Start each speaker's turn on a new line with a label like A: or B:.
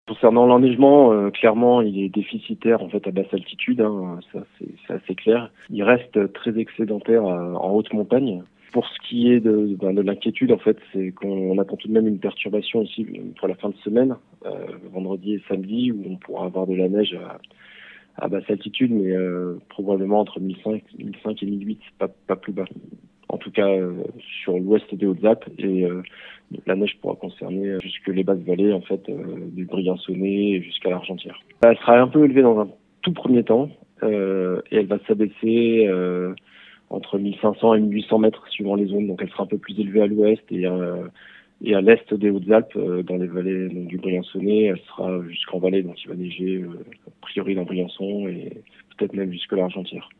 A: Concernant l'enneigement, clairement, il est déficitaire en fait à basse altitude, hein, ça c'est assez clair. Il reste très excédentaire en haute montagne. Pour ce qui est de l'inquiétude, en fait, c'est qu'on attend tout de même une perturbation aussi pour la fin de semaine, vendredi et samedi, où on pourra avoir de la neige à basse altitude, mais probablement entre 1005 et 1008, pas plus bas. En tout cas, sur l'ouest des Hautes-Alpes, et la neige pourra concerner jusque les basses vallées, en fait, du Briançonnais jusqu'à l'Argentière. Elle sera un peu élevée dans un tout premier temps, et elle va s'abaisser entre 1500 et 1800 mètres suivant les zones. Donc elle sera un peu plus élevée à l'ouest et à l'est des Hautes-Alpes, dans les vallées donc, du Briançonnais. Elle sera jusqu'en Valais, donc il va neiger a priori dans Briançon et peut-être même jusque l'Argentière.